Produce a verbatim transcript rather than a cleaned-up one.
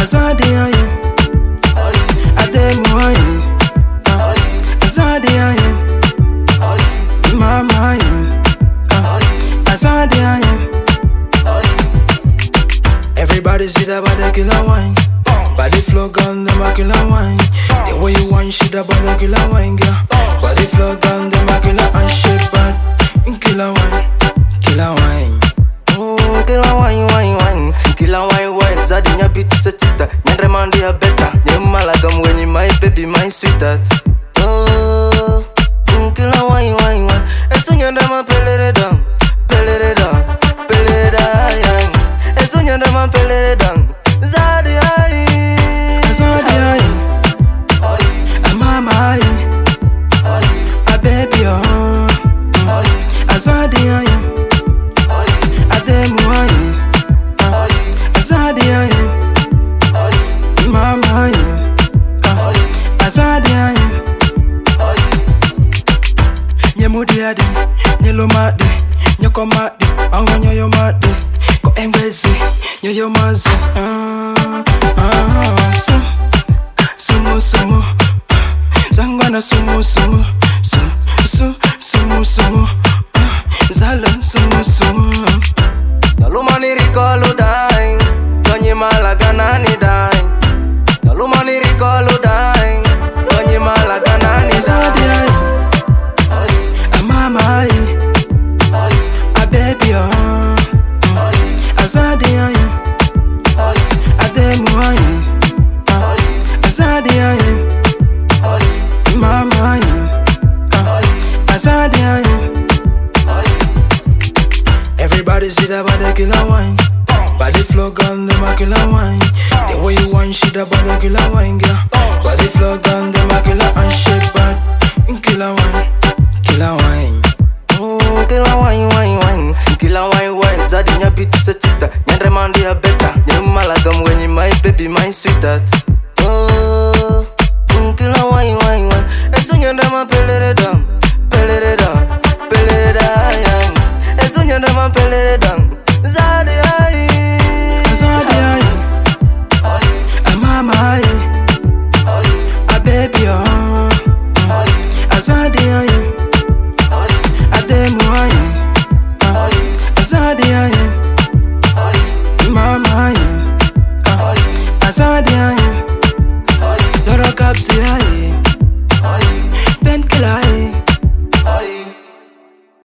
Azadi aye, Ademu aye, Azadi aye, Mama aye, Azadi aye. Everybody see that body killer wine, body flow gun them a killer wine. The way you want shit about the killer wine, girl. Body flow gun them a killer and shit bad. Killer wine, killer wine. Mm, killer wine, wine, wine. Killer wine, wine. Zadinya beat setita. Nyandre mandi ya beta. Nyemalagam when you my baby, my sweetheart. Mm, mm, killer wine, wine, wine. Esu nyandre ma pelere dang, pelere dang, pelere dang. Esu nyandre ma pelere dang. Zadi aye, Zadi aye, a mama aye, a baby oh. Azadi aye, Ademu aye, Azadi aye, Mama aye, Azadi aye. Nyemudi ade, nyelo made, nyoko made, anga nyoyo made, ko embezi, nyoyo maze. Ah, ah, sum, sumu sumu, zangwana sumu sumu, sum, sum, sumu sumu. Zala sumu sumu. Nalumani rikolu dai, Tonyi malagana ni dai. Nalumani rikolu dai, Tonyi malagana ni Azadi dai. aye, a mama aye, a baby oh. Azadi aye, Ademu aye, Azadi aye, Mama aye, Azadi aye. Everybody see that body killer wine, body flow gun them a killer wine. The way you want shit about the killer wine, girl. Body flow gun them a killer and shit bad. Killer wine, killer wine. Mm, killer wine, wine, wine. Killer wine, wine. Zadinya beat setita. Nyandre mandi ya beta. Nyemalagam when you my baby, my sweetheart. Mm, mm, killer wine, wine, wine. Esu nyandre ma pelere dang, pelere dang, pelere dang. Esu nyandre ma pelere dang. Zadi aye, Azadi aye, a mama aye, a baby oh. Azadi aye, Ademu aye, Azadi aye, Mama aye, Azadi aye, Doro kapsi aye.